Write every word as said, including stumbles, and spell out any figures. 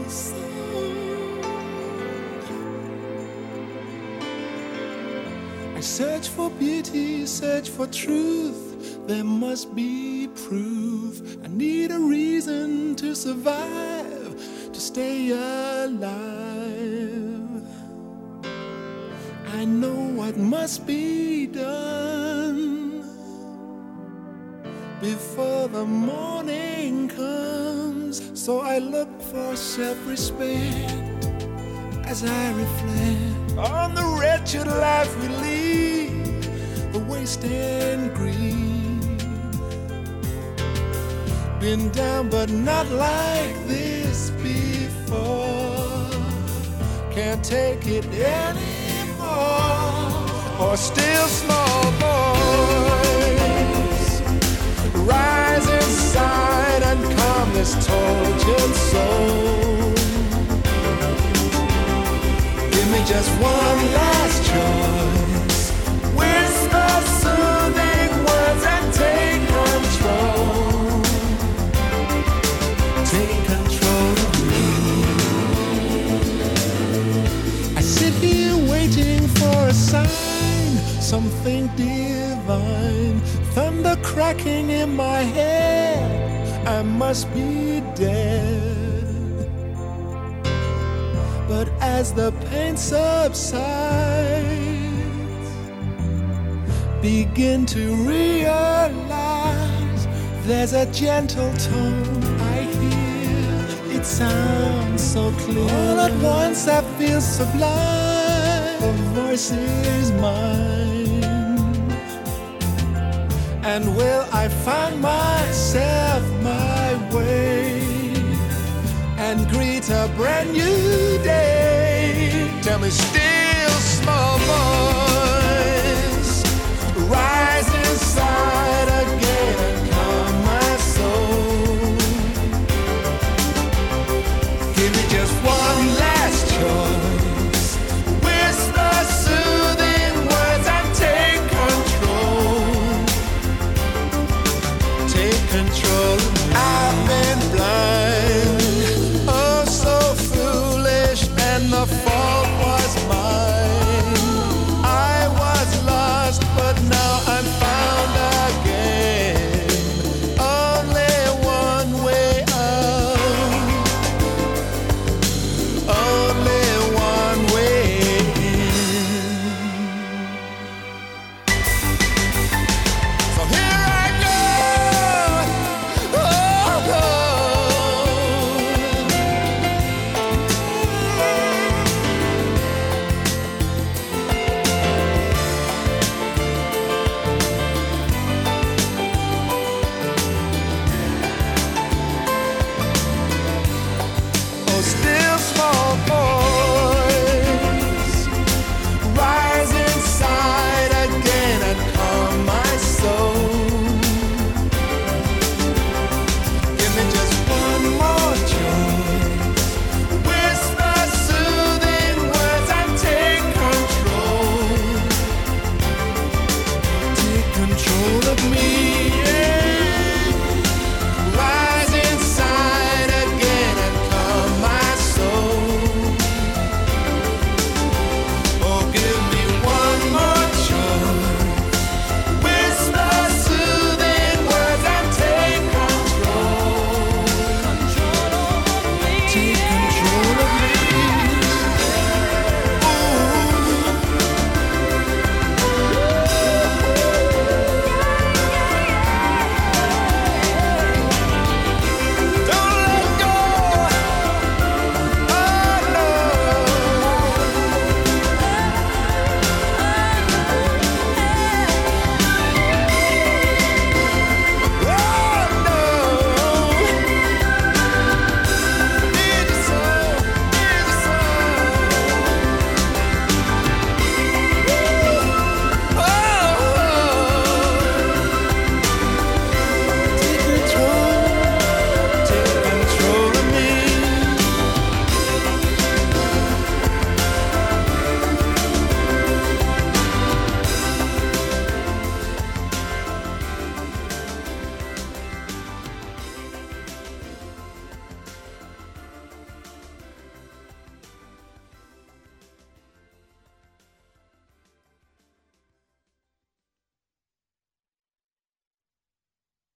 I search for beauty, search for truth. There must be proof. I need a reason to survive, to stay alive. I know what must be done before the morning comes. So I look for self-respect as I reflect on the wretched life we lead, the waste and greed. Been down but not like this before. Can't take it anymore. Or still small voice rise inside and calm this tortured soul. Give me just one last choice. Whisper soothing words and take control. Take control of me. I sit here waiting for a sign, something divine. Thunder cracking in my head, I must be dead. But as the pain subsides, begin to realize there's a gentle tone I hear. It sounds so clear. All at once I feel sublime. The voice is mine. And will I find myself my way and greet a brand new day? Tell me, still small voice, rise inside again and calm my soul. Give me just one last choice. Whisper soothing words and take control. Take control. I've been blind, oh so foolish, and the fault was mine. I was lost, but now I'm found again. Only one way out, only one way in. So here I go. Oh, oh. Oh, still